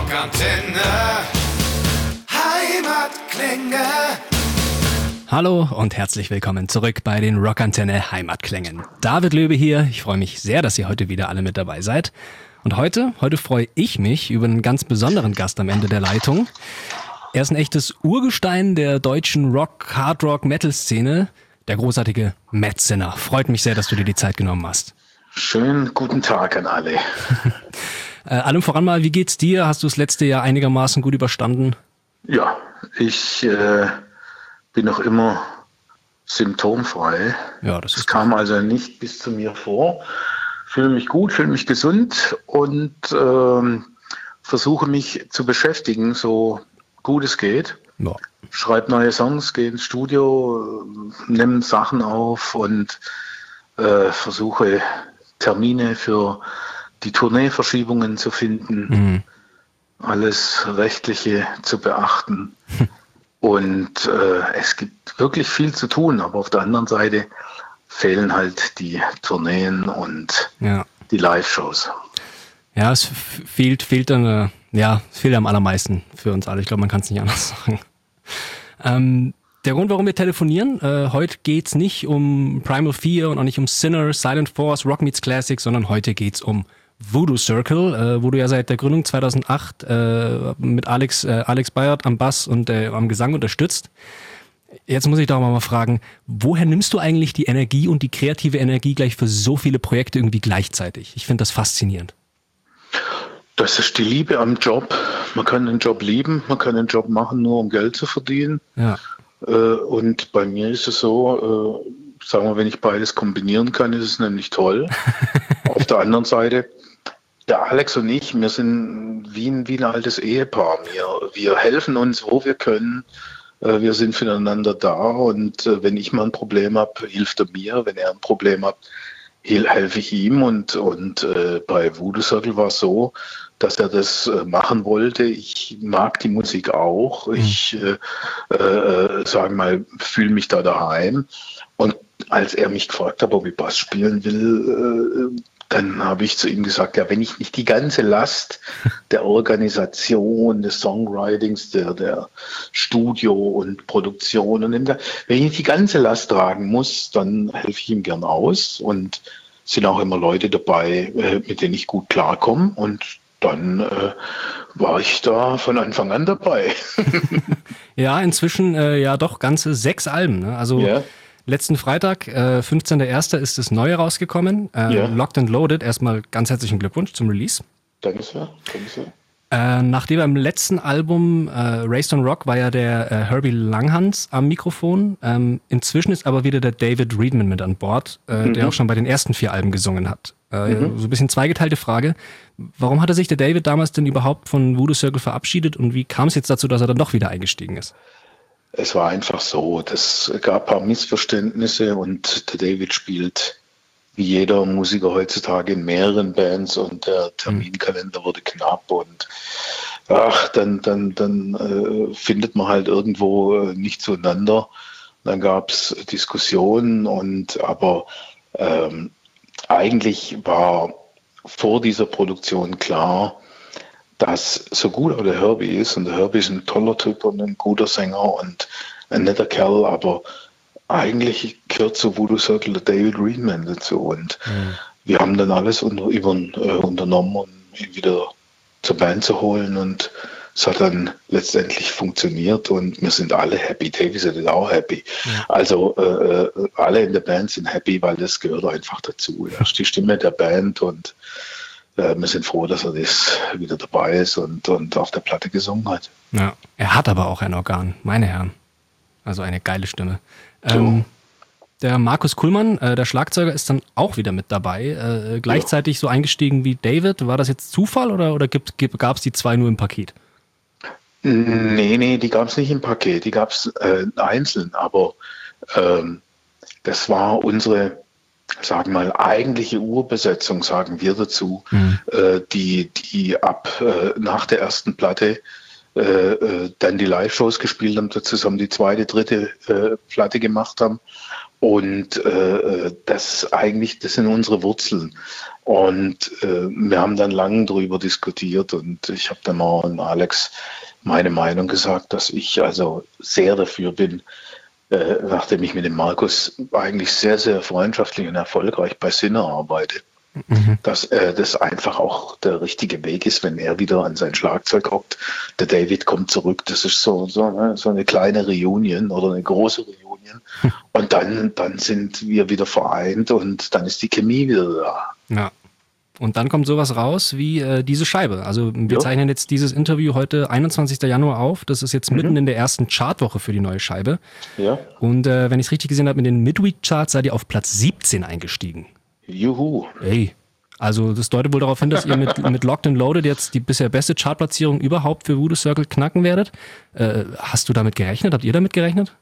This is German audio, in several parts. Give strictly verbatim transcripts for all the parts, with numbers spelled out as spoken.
Rockantenne Heimatklänge. Hallo und herzlich willkommen zurück bei den Rockantenne Heimatklängen. David Löbe hier. Ich freue mich sehr, dass ihr heute wieder alle mit dabei seid. Und heute, heute freue ich mich über einen ganz besonderen Gast am Ende der Leitung. Er ist ein echtes Urgestein der deutschen Rock-, Hard-Rock-, Metal-Szene, der großartige Matt Sinner. Freut mich sehr, dass du dir die Zeit genommen hast. Schönen guten Tag an alle. äh, allem voran mal, wie geht's dir? Hast du das letzte Jahr einigermaßen gut überstanden? Ja, ich äh, bin noch immer symptomfrei. Ja, das ist es kam also nicht bis zu mir vor. Fühle mich gut, fühle mich gesund und ähm, versuche mich zu beschäftigen, so gut es geht. Ja. Schreibe neue Songs, gehe ins Studio, nehme Sachen auf und äh, versuche Termine für die Tourneeverschiebungen zu finden, Mhm. alles Rechtliche zu beachten. Und äh, es gibt wirklich viel zu tun, aber auf der anderen Seite fehlen halt die Tourneen und Ja. die Live-Shows. Ja, es f- fehlt, fehlt dann, äh, ja, es fehlt am allermeisten für uns alle. Ich glaube, man kann es nicht anders sagen. Ähm, der Grund, warum wir telefonieren, äh, heute geht's nicht um Primal Fear und auch nicht um Sinner, Silent Force, Rock Meets Classic, sondern heute geht's um Voodoo Circle, äh, wo du ja seit der Gründung zweitausendacht äh, mit Alex, äh, Alex Bayard am Bass und äh, am Gesang unterstützt. Jetzt muss ich doch mal fragen, woher nimmst du eigentlich die Energie und die kreative Energie gleich für so viele Projekte irgendwie gleichzeitig? Ich finde das faszinierend. Das ist die Liebe am Job. Man kann den Job lieben, man kann den Job machen, nur um Geld zu verdienen. Ja. Äh, und bei mir ist es so, äh, sagen wir, wenn ich beides kombinieren kann, ist es nämlich toll. Auf der anderen Seite, der Alex und ich, wir sind wie ein, wie ein altes Ehepaar. Wir, wir helfen uns, wo wir können. Äh, wir sind füreinander da und äh, wenn ich mal ein Problem habe, hilft er mir. Wenn er ein Problem hat, helfe ich ihm. Und, und äh, bei Voodoo Circle war es so, dass er das äh, machen wollte. Ich mag die Musik auch. Ich, äh, äh, sagen mal, fühle mich da daheim. Und als er mich gefragt hat, ob ich Bass spielen will, äh, dann habe ich zu ihm gesagt, ja, wenn ich nicht die ganze Last der Organisation, des Songwritings, der, der Studio und Produktion, und wenn ich nicht die ganze Last tragen muss, dann helfe ich ihm gern aus. Und sind auch immer Leute dabei, äh, mit denen ich gut klarkomme. Und dann äh, war ich da von Anfang an dabei. Ja, inzwischen äh, ja doch ganze sechs Alben. Ne? Also Ja. letzten Freitag, äh, fünfzehnter erster ist das neue rausgekommen. Äh, Ja. Locked and Loaded. Erstmal ganz herzlichen Glückwunsch zum Release. Danke sehr. Danke sehr. Äh, nachdem beim letzten Album äh, Raised on Rock war ja der äh, Herbie Langhans am Mikrofon. Ähm, inzwischen ist aber wieder der David Reedman mit an Bord, äh, Mhm. der auch schon bei den ersten vier Alben gesungen hat. Äh, Mhm. So ein bisschen zweigeteilte Frage. Warum hatte sich der David damals denn überhaupt von Voodoo Circle verabschiedet und wie kam es jetzt dazu, dass er dann doch wieder eingestiegen ist? Es war einfach so, es gab ein paar Missverständnisse und der David spielt wie jeder Musiker heutzutage in mehreren Bands und der Terminkalender wurde knapp und ach, dann, dann, dann äh, findet man halt irgendwo äh, nicht zueinander. Dann gab es Diskussionen und aber ähm, eigentlich war vor dieser Produktion klar, dass so gut auch der Herbie ist, und der Herbie ist ein toller Typ und ein guter Sänger und ein netter Kerl, aber eigentlich gehört zu Voodoo Circle der David Reedman dazu. Und Mhm. wir haben dann alles unter, über, äh, unternommen, um ihn wieder zur Band zu holen. Und es hat dann letztendlich funktioniert und wir sind alle happy. David ist auch happy. Ja. Also äh, alle in der Band sind happy, weil das gehört einfach dazu. Er ist die Stimme der Band und äh, wir sind froh, dass er das wieder dabei ist und, und auf der Platte gesungen hat. Ja. Er hat aber auch ein Organ, meine Herren. Also eine geile Stimme. Ähm, der Markus Kuhlmann, äh, der Schlagzeuger, ist dann auch wieder mit dabei. Äh, gleichzeitig so eingestiegen wie David. War das jetzt Zufall oder, oder gab es die zwei nur im Paket? Nee, nee, die gab es nicht im Paket, die gab es äh, einzeln, aber ähm, das war unsere, sagen wir mal, eigentliche Urbesetzung, sagen wir dazu, Mhm. äh, die, die ab äh, nach der ersten Platte äh, äh, dann die Live-Shows gespielt haben, zusammen die zweite, dritte äh, Platte gemacht haben Und äh, das eigentlich, das sind unsere Wurzeln. Und äh, wir haben dann lange darüber diskutiert und ich habe dann mal an Alex meine Meinung gesagt, dass ich also sehr dafür bin, äh, nachdem ich mit dem Markus eigentlich sehr, sehr freundschaftlich und erfolgreich bei Sinner arbeite, mhm. dass äh, das einfach auch der richtige Weg ist, wenn er wieder an sein Schlagzeug hockt. Der David kommt zurück, das ist so, so, ne, so eine kleine Reunion oder eine große Reunion. Und dann, dann sind wir wieder vereint und dann ist die Chemie wieder da. Ja. Und dann kommt sowas raus wie äh, diese Scheibe. Also wir ja. zeichnen jetzt dieses Interview heute einundzwanzigsten Januar auf. Das ist jetzt mhm. mitten in der ersten Chartwoche für die neue Scheibe. Ja. Und äh, wenn ich es richtig gesehen habe, in den Midweek-Charts seid ihr auf Platz siebzehn eingestiegen. Juhu. Ey. Also das deutet wohl darauf hin, dass ihr mit, mit Locked and Loaded jetzt die bisher beste Chartplatzierung überhaupt für Voodoo Circle knacken werdet. Äh, hast du damit gerechnet? Habt ihr damit gerechnet?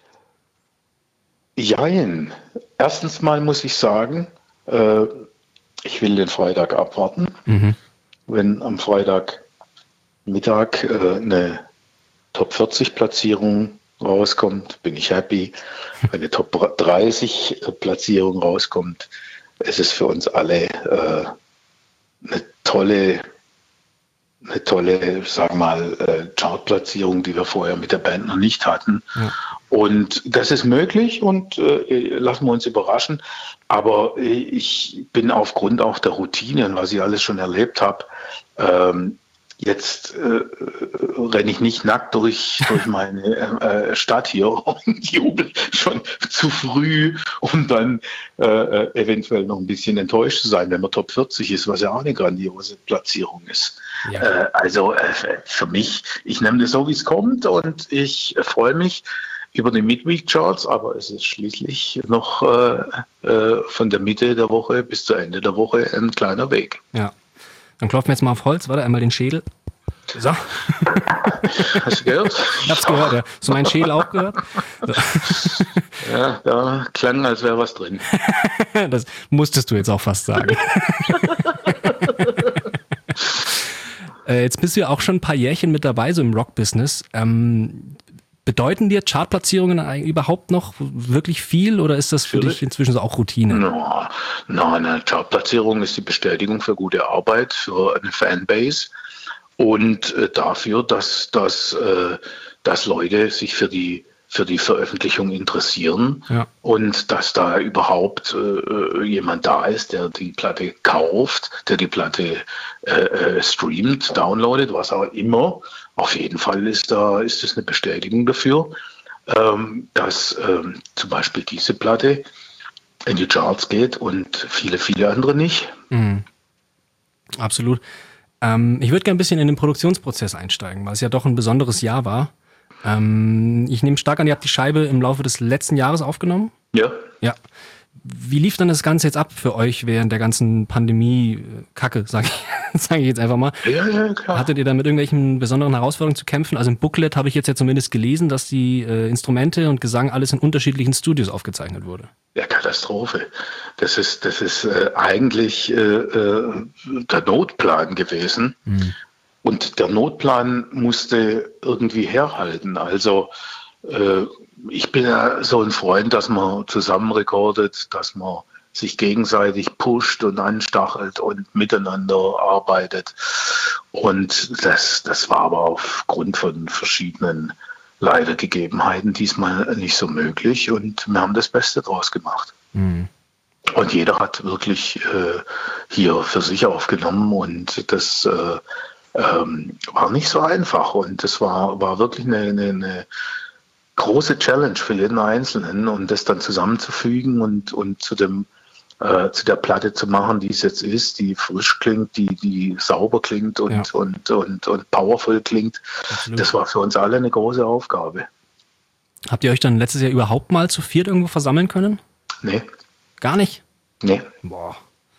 Jein. Erstens mal muss ich sagen, äh, ich will den Freitag abwarten. Mhm. Wenn am Freitagmittag äh, eine Top vierzig Platzierung rauskommt, bin ich happy. Wenn eine Top dreißig Platzierung rauskommt, ist es für uns alle äh, eine tolle, eine tolle, sagen wir mal, äh, Chartplatzierung, die wir vorher mit der Band noch nicht hatten. Ja. Und das ist möglich und äh, lassen wir uns überraschen. Aber ich bin aufgrund auch der Routinen, was ich alles schon erlebt habe, ähm, jetzt äh, renne ich nicht nackt durch, durch meine äh, Stadt hier und jubel schon zu früh, um dann äh, eventuell noch ein bisschen enttäuscht zu sein, wenn man Top vierzig ist, was ja auch eine grandiose Platzierung ist. Ja. Äh, also äh, für mich, ich nehme das so, wie es kommt und ich äh, freue mich über die Midweek-Charts, aber es ist schließlich noch äh, äh, von der Mitte der Woche bis zu Ende der Woche ein kleiner Weg. Ja. Dann klopfen wir jetzt mal auf Holz, warte, einmal den Schädel. So. Hast du gehört? Ich hab's gehört, ja. Hast du meinen Schädel auch gehört? So. Ja, da klang, als wäre was drin. Das musstest du jetzt auch fast sagen. äh, jetzt bist du ja auch schon ein paar Jährchen mit dabei, so im Rock-Business. Ähm, bedeuten dir Chartplatzierungen überhaupt noch wirklich viel oder ist das für dich inzwischen so auch Routine? No, no, eine Chartplatzierung ist die Bestätigung für gute Arbeit, für eine Fanbase und äh, dafür, dass, dass, äh, dass Leute sich für die, für die Veröffentlichung interessieren ja. und dass da überhaupt äh, jemand da ist, der die Platte kauft, der die Platte äh, streamt, downloadet, was auch immer. Auf jeden Fall ist da ist es eine Bestätigung dafür, ähm, dass ähm, zum Beispiel diese Platte in die Charts geht und viele, viele andere nicht. Mhm. Absolut. Ähm, ich würde gerne ein bisschen in den Produktionsprozess einsteigen, weil es ja doch ein besonderes Jahr war. Ähm, ich nehme stark an, ihr habt die Scheibe im Laufe des letzten Jahres aufgenommen? Ja. Ja. Wie lief dann das Ganze jetzt ab für euch während der ganzen Pandemie-Kacke, sage ich, sag ich jetzt einfach mal? Ja, ja, klar. Hattet ihr da mit irgendwelchen besonderen Herausforderungen zu kämpfen? Also im Booklet habe ich jetzt ja zumindest gelesen, dass die äh, Instrumente und Gesang alles in unterschiedlichen Studios aufgezeichnet wurde. Ja, Katastrophe. Das ist, das ist äh, eigentlich äh, äh, der Notplan gewesen. Mhm. Und der Notplan musste irgendwie herhalten. Also äh, ich bin ja so ein Freund, dass man zusammen rekordet, dass man sich gegenseitig pusht und anstachelt und miteinander arbeitet. Und das, das war aber aufgrund von verschiedenen leider Gegebenheiten diesmal nicht so möglich. Und wir haben das Beste draus gemacht. Mhm. Und jeder hat wirklich äh, hier für sich aufgenommen und das äh, ähm, war nicht so einfach. Und das war, war wirklich eine, eine, eine große Challenge für jeden Einzelnen und das dann zusammenzufügen und, und zu dem äh, zu der Platte zu machen, die es jetzt ist, die frisch klingt, die, die sauber klingt und, ja. und, und, und powerful klingt. Absolut. Das war für uns alle eine große Aufgabe. Habt ihr euch dann letztes Jahr überhaupt mal zu viert irgendwo versammeln können? Nee. Gar nicht? Nee. Boah.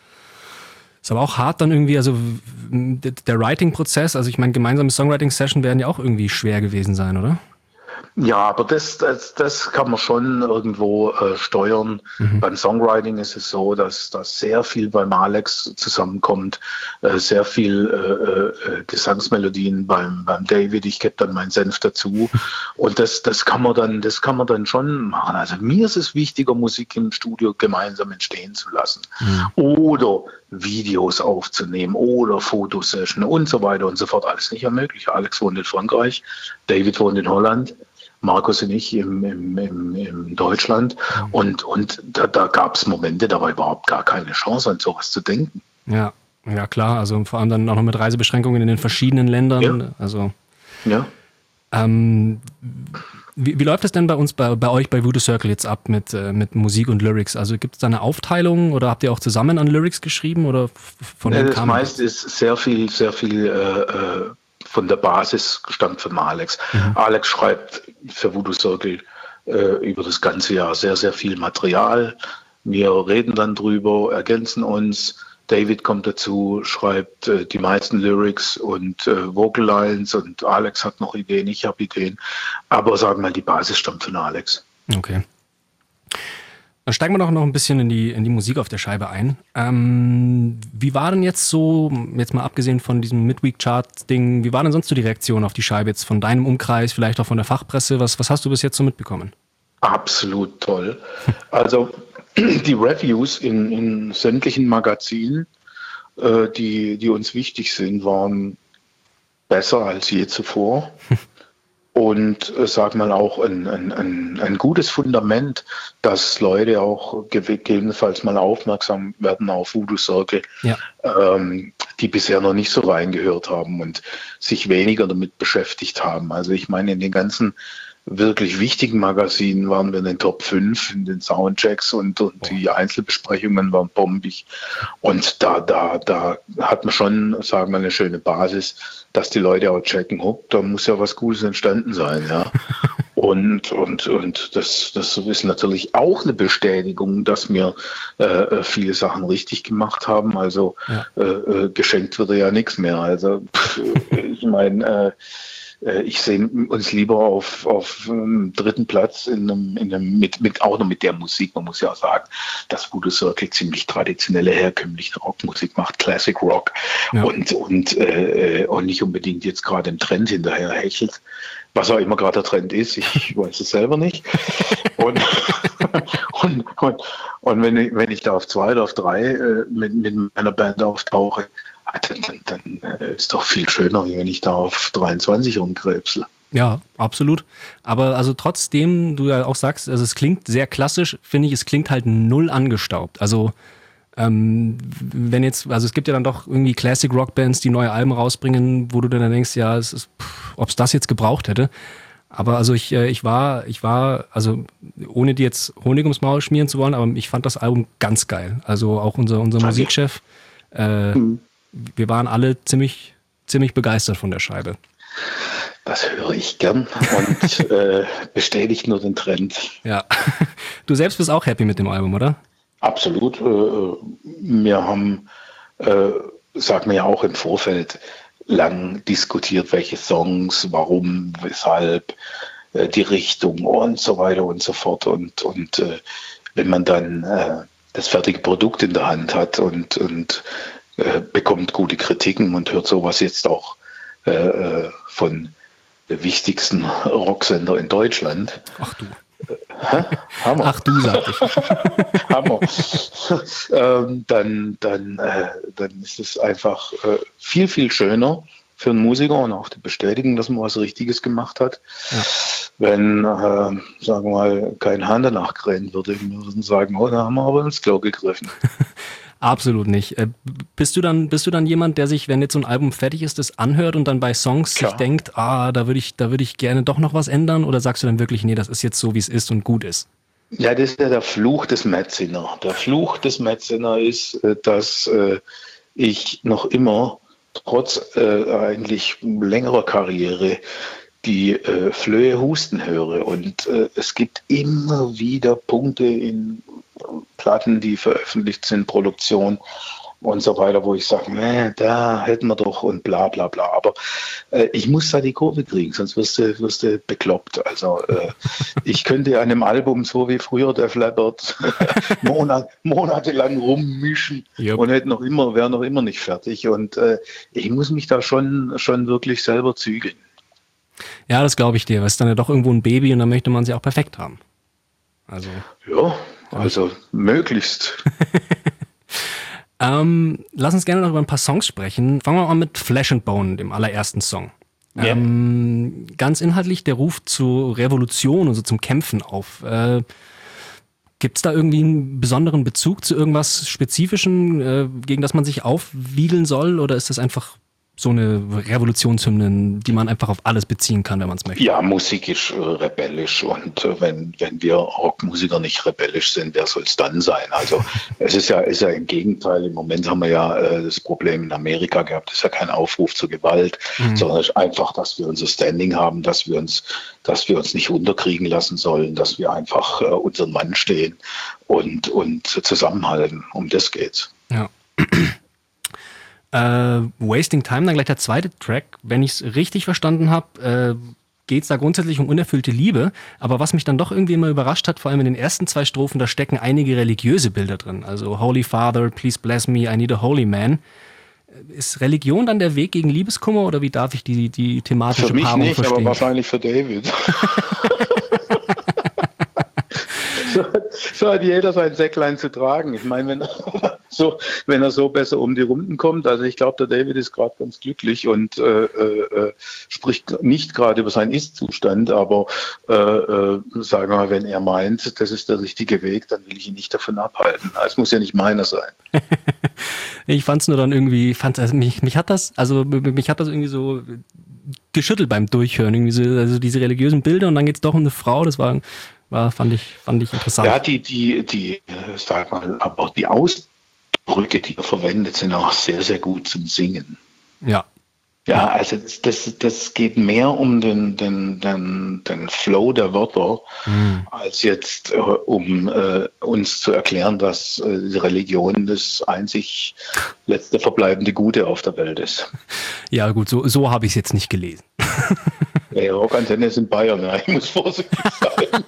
Ist aber auch hart dann irgendwie, also der Writing-Prozess, also ich meine, gemeinsame Songwriting-Session werden ja auch irgendwie schwer gewesen sein, oder? Ja, aber das, das, das kann man schon irgendwo äh, steuern. Mhm. Beim Songwriting ist es so, dass, dass sehr viel beim Alex zusammenkommt, äh, sehr viel äh, äh, Gesangsmelodien beim, beim David. Ich gebe dann meinen Senf dazu und das, das kann man dann, das kann man dann schon machen. Also mir ist es wichtiger, Musik im Studio gemeinsam entstehen zu lassen mhm. oder Videos aufzunehmen oder Fotosession und so weiter und so fort. Alles nicht ermöglicht. Alex wohnt in Frankreich, David wohnt in Holland. Markus und ich im, im, im, im Deutschland. Und, und da, da gab es Momente, da war überhaupt gar keine Chance, an sowas zu denken. Ja, ja klar. Also vor allem dann auch noch mit Reisebeschränkungen in den verschiedenen Ländern. Ja. Also, ja. Ähm, wie, wie läuft es denn bei uns, bei, bei euch bei Voodoo Circle jetzt ab mit, äh, mit Musik und Lyrics? Also gibt es da eine Aufteilung oder habt ihr auch zusammen an Lyrics geschrieben? Oder von ja, das meiste ist sehr viel, sehr viel äh, von der Basis stammt von Alex. Mhm. Alex schreibt für Voodoo Circle äh, über das ganze Jahr sehr, sehr viel Material. Wir reden dann drüber, ergänzen uns. David kommt dazu, schreibt äh, die meisten Lyrics und äh, Vocal Lines und Alex hat noch Ideen, ich habe Ideen. Aber sagen wir mal, die Basis stammt von Alex. Okay. Dann steigen wir doch noch ein bisschen in die, in die Musik auf der Scheibe ein. Ähm, wie war denn jetzt so, jetzt mal abgesehen von diesem Midweek-Chart-Ding, wie war denn sonst so die Reaktion auf die Scheibe jetzt von deinem Umkreis, vielleicht auch von der Fachpresse? Was, was hast du bis jetzt so mitbekommen? Absolut toll. Also die Reviews in, in sämtlichen Magazinen, äh, die, die uns wichtig sind, waren besser als je zuvor. Und äh, sag mal auch ein, ein, ein, ein gutes Fundament, dass Leute auch gegebenenfalls mal aufmerksam werden auf Voodoo Circle, ja. ähm, die bisher noch nicht so reingehört haben und sich weniger damit beschäftigt haben. Also ich meine, in den ganzen wirklich wichtigen Magazinen waren wir in den Top fünf, in den Soundchecks und, und oh. die Einzelbesprechungen waren bombig. Und da, da, da hat man schon, sagen wir, eine schöne Basis, dass die Leute auch checken, oh, da muss ja was Gutes entstanden sein, ja. Und, und, und das, das ist natürlich auch eine Bestätigung, dass wir äh, viele Sachen richtig gemacht haben. Also ja. äh, geschenkt wird ja nichts mehr. Also pff, ich meine, äh, ich sehe uns lieber auf, auf um, dritten Platz in einem, in einem mit, mit, auch noch mit der Musik. Man muss ja auch sagen, dass Voodoo Circle ziemlich traditionelle, herkömmliche Rockmusik macht, Classic Rock ja. und, und, äh, und nicht unbedingt jetzt gerade im Trend hinterher hechelt. Was auch immer gerade der Trend ist, ich weiß es selber nicht. Und, und, und, und wenn, ich, wenn ich da auf zwei oder auf drei äh, mit, mit meiner Band auftauche, dann, dann, dann äh, ist doch viel schöner, wie wenn ich da auf dreiundzwanzig rumkrebsel. Ja, absolut. Aber also trotzdem, du ja auch sagst, also es klingt sehr klassisch, finde ich, es klingt halt null angestaubt. Also ähm, wenn jetzt, also es gibt ja dann doch irgendwie Classic Rock Bands, die neue Alben rausbringen, wo du dann denkst, ja, es ist, ob es das jetzt gebraucht hätte. Aber also ich, äh, ich war, ich war, also ohne dir jetzt Honig ums Maul schmieren zu wollen, aber ich fand das Album ganz geil. Also auch unser, unser Musikchef, äh, mhm. wir waren alle ziemlich, ziemlich begeistert von der Scheibe. Das höre ich gern und äh, bestätigt nur den Trend. Ja. Du selbst bist auch happy mit dem Album, oder? Absolut. Wir haben, sagen wir ja auch im Vorfeld, lang diskutiert, welche Songs, warum, weshalb, die Richtung und so weiter und so fort. Und, und wenn man dann das fertige Produkt in der Hand hat und, und bekommt gute Kritiken und hört sowas jetzt auch von der wichtigsten Rocksender in Deutschland. Ach du. Hä? Hammer. Ach du, sag ich. Hammer. ähm, dann, dann, äh, dann ist es einfach äh, viel, viel schöner für einen Musiker und auch die Bestätigung, dass man was Richtiges gemacht hat. Ja. Wenn, äh, sagen wir mal, kein Hahn danach krähen würde, wir würden sagen, oh, da haben wir aber ins Klo gegriffen. Absolut nicht. Bist du dann, bist du dann jemand, der sich, wenn jetzt so ein Album fertig ist, das anhört und dann bei Songs Klar. sich denkt, ah, da würde ich, da würde ich gerne doch noch was ändern? Oder sagst du dann wirklich, nee, das ist jetzt so, wie es ist und gut ist? Ja, das ist ja der Fluch des Metzinner. Der Fluch des Metzinner ist, dass ich noch immer, trotz äh, eigentlich längerer Karriere, die äh, Flöhe husten höre. Und äh, es gibt immer wieder Punkte in Platten, die veröffentlicht sind, Produktion, und so weiter, wo ich sage, nee, da hätten wir doch und bla bla bla. Aber äh, ich muss da die Kurve kriegen, sonst wirst du, wirst du bekloppt. Also äh, ich könnte an einem Album so wie früher der Leppard Monat, monatelang rummischen Yep. und hätte noch immer, wäre noch immer nicht fertig. Und äh, ich muss mich da schon, schon wirklich selber zügeln. Ja, das glaube ich dir. Es ist dann ja doch irgendwo ein Baby und dann möchte man sie auch perfekt haben. Also. Ja, also möglichst. ähm, lass uns gerne noch über ein paar Songs sprechen. Fangen wir mal mit Flesh and Bone, dem allerersten Song. Yeah. Ähm, ganz inhaltlich, der ruft zur Revolution, also zum Kämpfen auf. Äh, Gibt es da irgendwie einen besonderen Bezug zu irgendwas Spezifischem, äh, gegen das man sich aufwiegeln soll? Oder ist das einfach so eine Revolutionshymne, die man einfach auf alles beziehen kann, wenn man es möchte? Ja, Musik ist äh, rebellisch und äh, wenn, wenn wir Rockmusiker nicht rebellisch sind, wer soll es dann sein? Also es ist ja, ist ja im Gegenteil, im Moment haben wir ja äh, das Problem in Amerika gehabt, es ist ja kein Aufruf zur Gewalt, mhm. sondern es ist einfach, dass wir unser Standing haben, dass wir uns, dass wir uns nicht unterkriegen lassen sollen, dass wir einfach äh, unseren Mann stehen und, und zusammenhalten. Um das geht's. Ja. Äh, Wasting Time, dann gleich der zweite Track. Wenn ich es richtig verstanden habe, äh, geht es da grundsätzlich um unerfüllte Liebe. Aber was mich dann doch irgendwie immer überrascht hat, vor allem in den ersten zwei Strophen, da stecken einige religiöse Bilder drin. Also Holy Father, please bless me, I need a holy man. Ist Religion dann der Weg gegen Liebeskummer oder wie darf ich die, die thematische Paarung verstehen? Für mich nicht, verstehen? aber wahrscheinlich für David. So, so hat jeder sein Säcklein zu tragen. Ich meine, wenn er so, wenn er so besser um die Runden kommt, also ich glaube, der David ist gerade ganz glücklich und äh, äh, spricht nicht gerade über seinen Ist-Zustand, aber äh, äh, sagen wir mal, wenn er meint, das ist der richtige Weg, dann will ich ihn nicht davon abhalten. Es muss ja nicht meiner sein. Ich fand es nur dann irgendwie, fand, also mich, mich hat das, also mich hat das irgendwie so geschüttelt beim Durchhören, irgendwie so, also diese religiösen Bilder und dann geht es doch um eine Frau, das war War, fand ich, fand ich interessant. Ja, die, die, die, sag mal, aber auch die Ausdrücke, die er verwendet, sind auch sehr, sehr gut zum Singen. Ja. Ja, also das, das, das geht mehr um den, den, den, den Flow der Wörter, mhm. als jetzt äh, um äh, uns zu erklären, dass äh, die Religion das einzig letzte verbleibende Gute auf der Welt ist. Ja gut, so, so habe ich es jetzt nicht gelesen. Ja, Rockantenne ist in Bayern, ja, ich muss vorsichtig sein.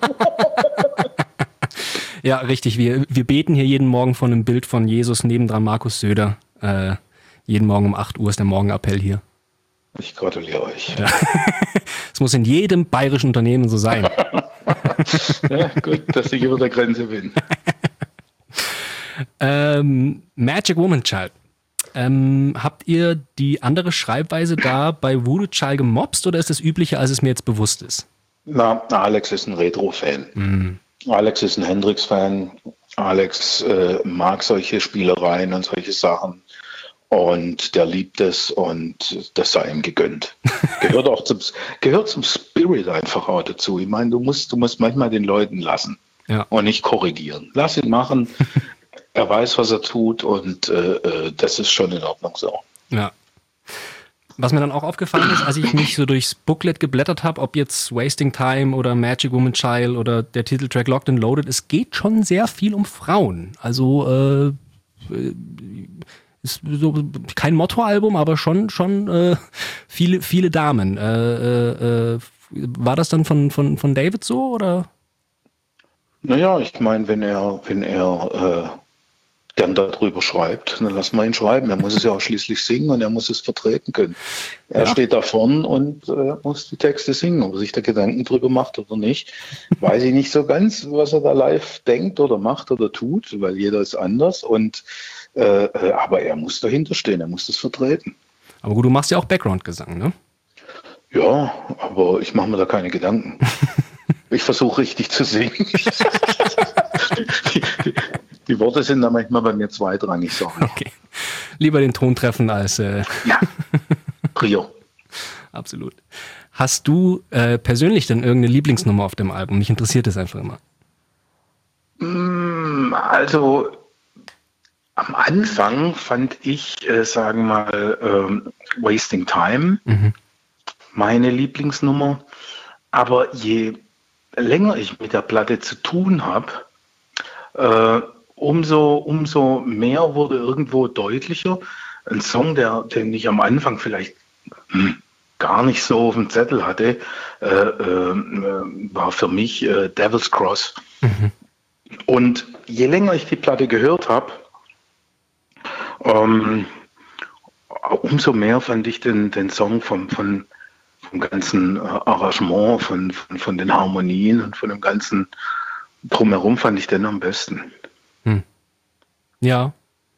Ja, richtig. Wir, wir beten hier jeden Morgen von einem Bild von Jesus, nebendran Markus Söder. Äh, jeden Morgen um acht Uhr ist der Morgenappell hier. Ich gratuliere euch. Ja. Es muss in jedem bayerischen Unternehmen so sein. Ja, gut, dass ich über der Grenze bin. ähm, Magic Woman Child. Ähm, habt ihr die andere Schreibweise da bei Voodoo Child gemobst oder ist das üblicher, als es mir jetzt bewusst ist? Na, Alex ist ein Retro-Fan. Mm. Alex ist ein Hendrix-Fan. Alex äh, mag solche Spielereien und solche Sachen. Und der liebt es und das sei ihm gegönnt. Gehört auch zum, gehört zum Spirit einfach auch dazu. Ich meine, du musst, du musst manchmal den Leuten lassen, ja, und nicht korrigieren. Lass ihn machen. Er weiß, was er tut und äh, das ist schon in Ordnung so. Ja. Was mir dann auch aufgefallen ist, als ich mich so durchs Booklet geblättert habe, ob jetzt Wasting Time oder Magic Woman Child oder der Titeltrack Locked and Loaded, es geht schon sehr viel um Frauen. Also äh, ist so kein Motto-Album, aber schon schon äh, viele viele Damen. Äh, äh, war das dann von von von David so oder? Naja, ich meine, wenn er wenn er äh gern darüber schreibt, dann lassen wir ihn schreiben. Er muss es ja auch schließlich singen und er muss es vertreten können. Er ja. steht da vorn und äh, muss die Texte singen. Ob er sich da Gedanken drüber macht oder nicht, weiß ich nicht so ganz, was er da live denkt oder macht oder tut, weil jeder ist anders. Und äh, aber er muss dahinter stehen, er muss das vertreten. Aber gut, du machst ja auch Background-Gesang, ne? Ja, aber ich mache mir da keine Gedanken. Ich versuche richtig zu singen. die, die, die Worte sind da manchmal bei mir zweitrangig. Sorry. Okay. Lieber den Ton treffen als... Äh ja, Prio. Absolut. Hast du äh, persönlich denn irgendeine Lieblingsnummer auf dem Album? Mich interessiert das einfach immer. Also am Anfang fand ich, äh, sagen wir mal, ähm, Wasting Time mhm. meine Lieblingsnummer. Aber je länger ich mit der Platte zu tun habe, äh, umso, umso mehr wurde irgendwo deutlicher. Ein Song, der, den ich am Anfang vielleicht hm, gar nicht so auf dem Zettel hatte, äh, äh, war für mich äh, Devil's Cross. Mhm. Und je länger ich die Platte gehört habe, ähm, umso mehr fand ich den, den Song vom, von, vom ganzen Arrangement, von, von, von den Harmonien und von dem ganzen Drumherum fand ich den am besten. Hm. Ja.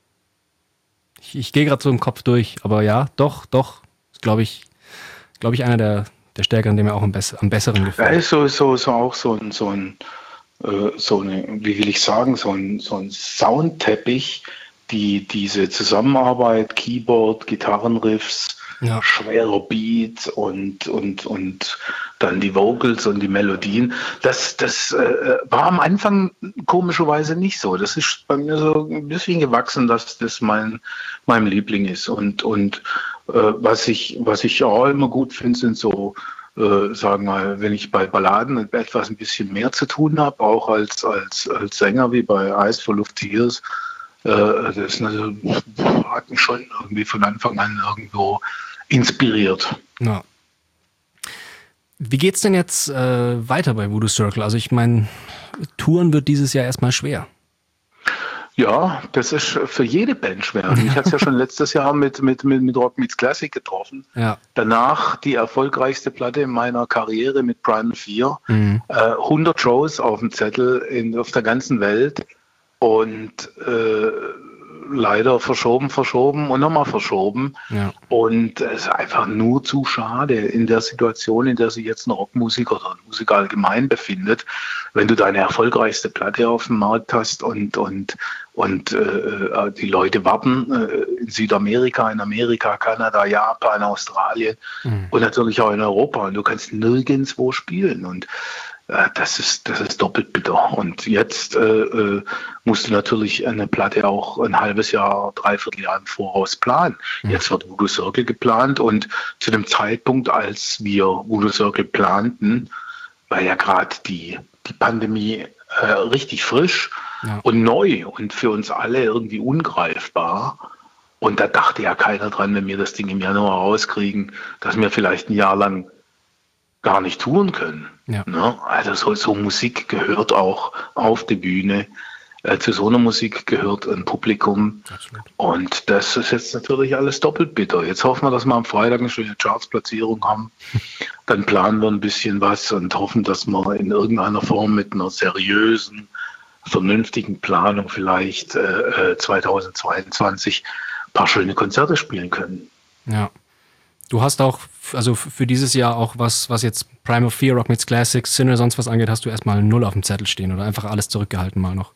Ich, ich gehe gerade so im Kopf durch, aber ja, doch, doch, glaube ich, glaube ich, einer der, der stärkeren, der mir auch am, bess- am besseren gefällt. Ja, ist so, so, so auch so ein, so ein, äh, so eine, wie will ich sagen, so ein, so ein Soundteppich, die diese Zusammenarbeit, Keyboard, Gitarrenriffs, ja. schwerer Beat und, und, und dann die Vocals und die Melodien. Das, das äh, war am Anfang komischerweise nicht so. Das ist bei mir so ein bisschen gewachsen, dass das mein, mein Liebling ist. Und, und äh, was ich, was ich auch immer gut finde, sind so, äh, sagen wir mal, wenn ich bei Balladen etwas ein bisschen mehr zu tun habe, auch als, als, als Sänger wie bei Eyes Full of Tears, äh, das also, hat mich schon irgendwie von Anfang an irgendwo inspiriert. Ja. Wie geht's denn jetzt äh, weiter bei Voodoo Circle? Also ich meine, Touren wird dieses Jahr erstmal schwer. Ja, das ist für jede Band schwer. Ich hatte es ja schon letztes Jahr mit, mit, mit, mit Rock Meets Classic getroffen. Ja. Danach die erfolgreichste Platte in meiner Karriere mit Primal vier. Mhm. Äh, hundert Shows auf dem Zettel in, auf der ganzen Welt. Und äh, leider verschoben, verschoben und nochmal verschoben. Ja. Und es ist einfach nur zu schade in der Situation, in der sich jetzt ein Rockmusiker oder ein Musiker allgemein befindet, wenn du deine erfolgreichste Platte auf dem Markt hast und, und, und äh, die Leute warten äh, in Südamerika, in Amerika, Kanada, Japan, Australien mhm. und natürlich auch in Europa. Und du kannst nirgendwo spielen. Und Das ist, das ist doppelt bitter. Und jetzt äh, musst du natürlich eine Platte auch ein halbes Jahr, dreiviertel Jahr im Voraus planen. Mhm. Jetzt wird Voodoo Circle geplant und zu dem Zeitpunkt, als wir Voodoo Circle planten, war ja gerade die, die Pandemie äh, richtig frisch ja. und neu und für uns alle irgendwie ungreifbar. Und da dachte ja keiner dran, wenn wir das Ding im Januar rauskriegen, dass wir vielleicht ein Jahr lang gar nicht touren können. Ja. Ne? Also so, so Musik gehört auch auf die Bühne. Äh, zu so einer Musik gehört ein Publikum. Absolut. Und das ist jetzt natürlich alles doppelt bitter. Jetzt hoffen wir, dass wir am Freitag eine schöne Chartsplatzierung haben. Dann planen wir ein bisschen was und hoffen, dass wir in irgendeiner Form mit einer seriösen, vernünftigen Planung vielleicht äh, zweitausendzweiundzwanzig ein paar schöne Konzerte spielen können. Ja. Du hast auch, also für dieses Jahr auch was, was jetzt Primal vier, Rock Meets Classics, Sin oder sonst was angeht, hast du erstmal null auf dem Zettel stehen oder einfach alles zurückgehalten mal noch?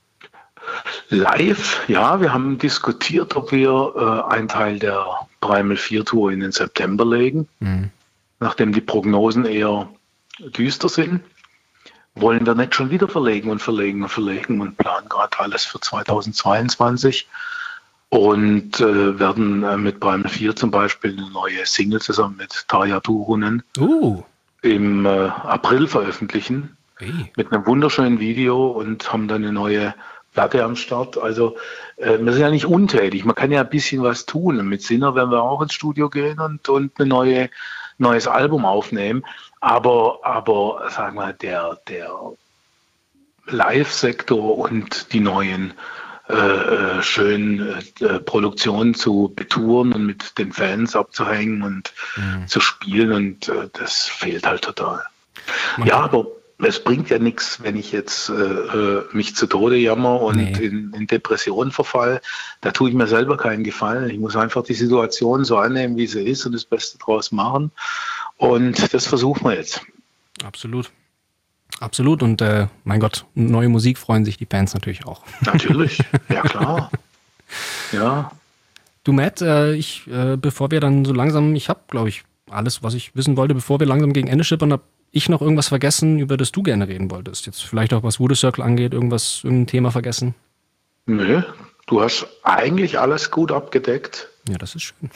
Live, ja, wir haben diskutiert, ob wir äh, einen Teil der Primal vier Tour in den September legen, mhm. nachdem die Prognosen eher düster sind. Wollen wir nicht schon wieder verlegen und verlegen und verlegen und planen gerade alles für zweitausendzweiundzwanzig. Und äh, werden äh, mit Primal vier zum Beispiel eine neue Single zusammen mit Tarja Turunen uh. im äh, April veröffentlichen. Hey. Mit einem wunderschönen Video und haben dann eine neue Platte am Start. Also äh, wir sind ja nicht untätig. Man kann ja ein bisschen was tun. Und mit Sinner werden wir auch ins Studio gehen und, und ein neue, neues Album aufnehmen. Aber, aber sagen wir, der, der Live-Sektor und die neuen Äh, schön äh, Produktionen zu betouren und mit den Fans abzuhängen und mhm. zu spielen und äh, das fehlt halt total. Man ja, aber es bringt ja nichts, wenn ich jetzt äh, mich zu Tode jammer und nee. in, in Depression verfall. Da tue ich mir selber keinen Gefallen. Ich muss einfach die Situation so annehmen, wie sie ist und das Beste draus machen. Und das versuchen wir jetzt. Absolut. Absolut und äh, mein Gott, neue Musik freuen sich die Fans natürlich auch. Natürlich, ja klar. Ja. Du Matt, äh, ich, äh, bevor wir dann so langsam, ich habe glaube ich alles, was ich wissen wollte, bevor wir langsam gegen Ende schippern, habe ich noch irgendwas vergessen, über das du gerne reden wolltest. Jetzt vielleicht auch was Voodoo Circle angeht, irgendwas, irgendein Thema vergessen? Nö, du hast eigentlich alles gut abgedeckt. Ja, das ist schön.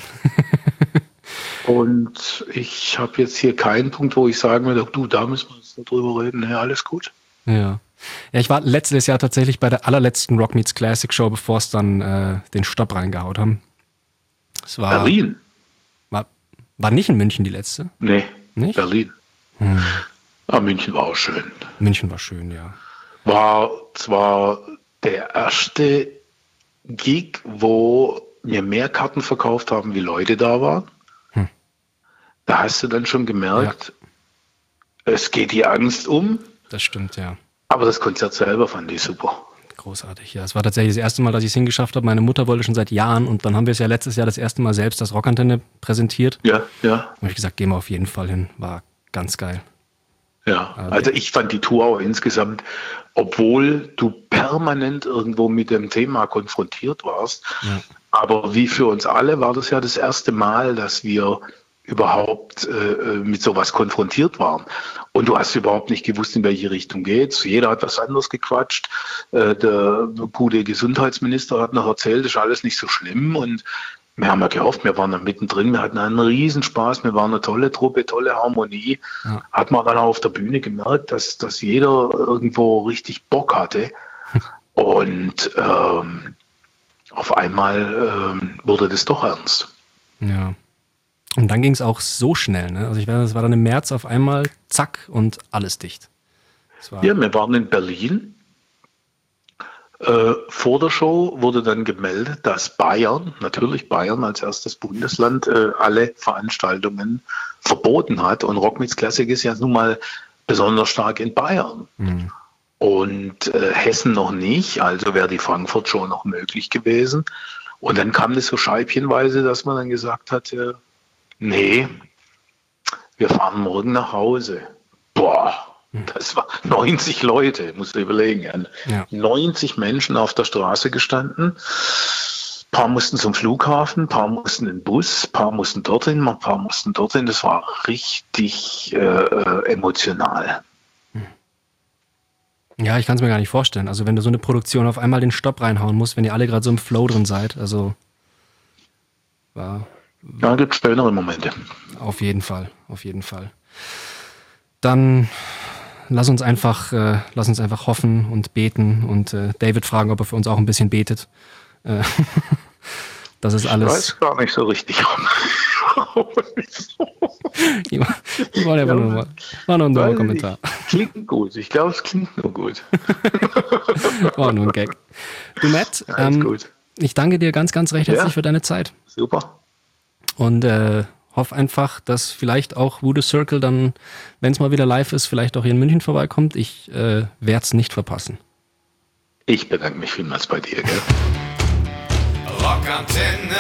Und ich habe jetzt hier keinen Punkt, wo ich sagen würde, du, da müssen wir jetzt drüber reden. Ja, alles gut. Ja. Ja, ich war letztes Jahr tatsächlich bei der allerletzten Rock Meets Classic Show, bevor es dann äh, den Stopp reingehaut haben. Es war, Berlin? War, war nicht in München die letzte? Nee, nicht? Berlin. Hm. Aber München war auch schön. München war schön, ja. War zwar der erste Gig, wo wir mehr Karten verkauft haben, wie Leute da waren. Hm. Da hast du dann schon gemerkt, ja. Es geht die Angst um. Das stimmt, ja. Aber das Konzert selber fand ich super. Großartig, ja. Es war tatsächlich das erste Mal, dass ich es hingeschafft habe. Meine Mutter wollte schon seit Jahren und dann haben wir es ja letztes Jahr das erste Mal selbst als Rockantenne präsentiert. Ja, ja. Da habe ich gesagt, gehen wir auf jeden Fall hin. War ganz geil. Ja, also ich fand die Tour auch insgesamt, obwohl du permanent irgendwo mit dem Thema konfrontiert warst, ja. Aber wie für uns alle war das ja das erste Mal, dass wir überhaupt äh, mit sowas konfrontiert waren. Und du hast überhaupt nicht gewusst, in welche Richtung geht's. Jeder hat was anderes gequatscht. Äh, der gute Gesundheitsminister hat noch erzählt, ist alles nicht so schlimm. Und wir haben ja gehofft, wir waren da mittendrin, wir hatten einen Riesenspaß, wir waren eine tolle Truppe, tolle Harmonie. Ja. Hat man dann auf der Bühne gemerkt, dass, dass jeder irgendwo richtig Bock hatte. Und ähm, auf einmal ähm, wurde das doch ernst. Ja. Und dann ging es auch so schnell, ne? Also ich weiß, es war dann im März auf einmal, zack, und alles dicht. War ja, wir waren in Berlin. Äh, vor der Show wurde dann gemeldet, dass Bayern, natürlich Bayern als erstes Bundesland, äh, alle Veranstaltungen verboten hat. Und Rock Meets Classic ist ja nun mal besonders stark in Bayern. Mhm. Und äh, Hessen noch nicht, also wäre die Frankfurt-Show noch möglich gewesen. Und dann kam das so scheibchenweise, dass man dann gesagt hat, äh, nee, wir fahren morgen nach Hause. Boah, das war neunzig Leute, musst du überlegen. Ja. neunzig Menschen auf der Straße gestanden. Ein paar mussten zum Flughafen, ein paar mussten in den Bus, ein paar mussten dorthin, ein paar mussten dorthin. Das war richtig äh, emotional. Ja, ich kann es mir gar nicht vorstellen. Also wenn du so eine Produktion auf einmal den Stopp reinhauen musst, wenn ihr alle gerade so im Flow drin seid, also war... Ja, gibt schönere Momente. Auf jeden Fall, auf jeden Fall. Dann lass uns einfach, äh, lass uns einfach hoffen und beten und äh, David fragen, ob er für uns auch ein bisschen betet. Äh, das ist alles. Ich weiß gar nicht so richtig. ich war, ich war, ja, war nur, war nur ein dummer Kommentar. Klingt gut. Ich glaube, es klingt nur gut. War nur ein Gag. Du Matt, ähm, gut. Ich danke dir ganz, ganz recht herzlich ja. für deine Zeit. Super. Und äh, hoffe einfach, dass vielleicht auch Voodoo Circle dann, wenn es mal wieder live ist, vielleicht auch hier in München vorbeikommt. Ich äh, werde es nicht verpassen. Ich bedanke mich vielmals bei dir, gell? Rockantenne,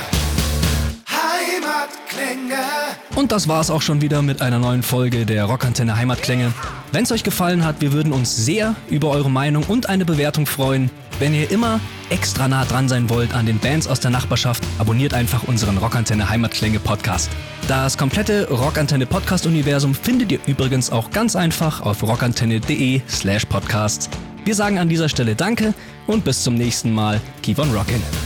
Heimatklänge. Und das war's auch schon wieder mit einer neuen Folge der Rockantenne Heimatklänge. Wenn es euch gefallen hat, wir würden uns sehr über eure Meinung und eine Bewertung freuen. Wenn ihr immer extra nah dran sein wollt an den Bands aus der Nachbarschaft, abonniert einfach unseren Rockantenne Heimatklänge Podcast. Das komplette Rockantenne Podcast-Universum findet ihr übrigens auch ganz einfach auf rockantenne.de slash podcasts. Wir sagen an dieser Stelle Danke und bis zum nächsten Mal. Keep on rockin'.